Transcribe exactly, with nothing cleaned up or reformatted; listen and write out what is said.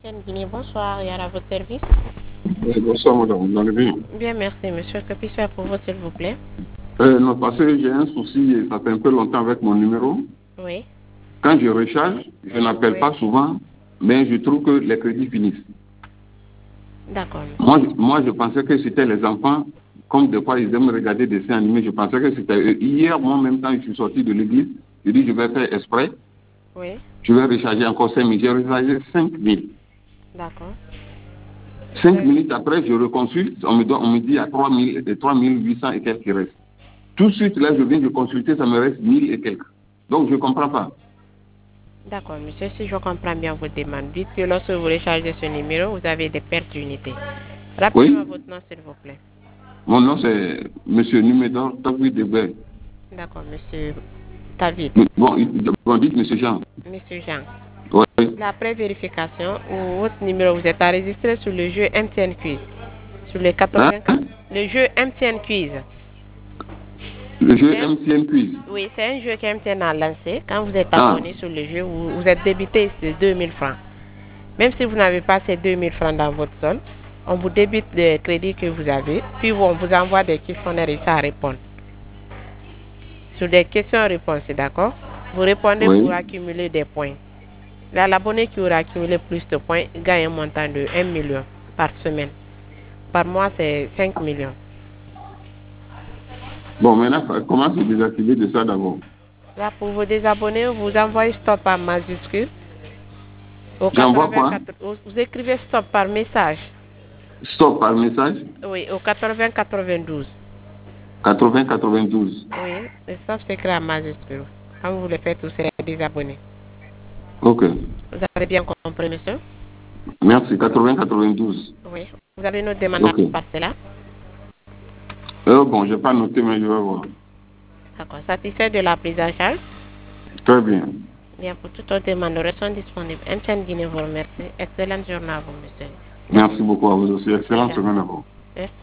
Guinée, bonsoir, Yara, à votre service. Oui, bonsoir, madame. Vous allez bien? Bien, merci, monsieur. Que puis-je faire pour vous, s'il vous plaît? Euh, non, parce que j'ai un souci et ça fait un peu longtemps avec mon numéro. Oui. Quand je recharge, je n'appelle Oui. pas souvent, mais je trouve que les crédits finissent. D'accord, Moi, monsieur. je- moi, je pensais que c'était les enfants, comme des fois ils aiment regarder des dessins animés, je pensais que c'était eux. Hier, moi, en même temps, je suis sorti de l'église, je dis je vais faire exprès, Oui. je vais recharger encore cinq mille. J'ai rechargé cinq mille. D'accord. cinq Euh, minutes après, je reconsulte, on me, donne, on me dit il y a trois mille et trois mille huit cents et quelques qui restent. Tout de suite, là, je viens de consulter, ça me reste mille et quelques. Donc, je ne comprends pas. D'accord, monsieur. Si je comprends bien votre demande, dites que lorsque vous rechargez ce numéro, vous avez des pertes d'unité. Rappelez-moi Oui, votre nom, s'il vous plaît. mon nom c'est M. Numédor Tagui Debert. D'accord, monsieur David. Bon, bon, dites M. Jean. Monsieur Jean. Oui. La pré-vérification, votre numéro, vous êtes enregistré sur le jeu M T N Quiz. Sur les Hein? quatre-vingt-quatre. Le jeu M T N Quiz. Le jeu C'est un- M T N Quiz. Oui, c'est un jeu qu'M T N a lancé. Quand vous êtes Ah, abonné sur le jeu, vous, vous êtes débité de deux mille francs. Même si vous n'avez pas ces deux mille francs dans votre solde, on vous débite les crédits que vous avez, puis on vous envoie des questionnaires et ça à répondre. Sur des questions-réponses, d'accord? Vous répondez pour oui. accumuler des points. Là, l'abonné qui aura accumulé plus de points gagne un montant de un million par semaine. Par mois, c'est cinq millions. Bon, maintenant, comment se désactiver de ça d'abord? Là, pour vous désabonner, vous envoyez stop en majuscule. Au J'envoie quoi? quatre-vingt-quatre, vous écrivez stop par message. Stop par message Oui, au quatre-vingts quatre-vingt-douze. quatre-vingts quatre-vingt-douze. Oui, le stop s'écrit en majuscule. Quand vous le faites, vous serez désabonné. Ok. Vous avez bien compris, monsieur? Merci. quatre-vingts quatre-vingt-douze. Oui. Vous avez une autre demande à Ok. part cela? Euh, bon, je n'ai pas noté, mais je vais voir. D'accord. Satisfait de la prise en charge? Très bien. Bien, pour toute autre demande, nous restons disponibles. M T N Guinée vous remercie. Excellente journée à vous, monsieur. Merci beaucoup à vous aussi. Merci Excellente également. semaine à vous. Merci.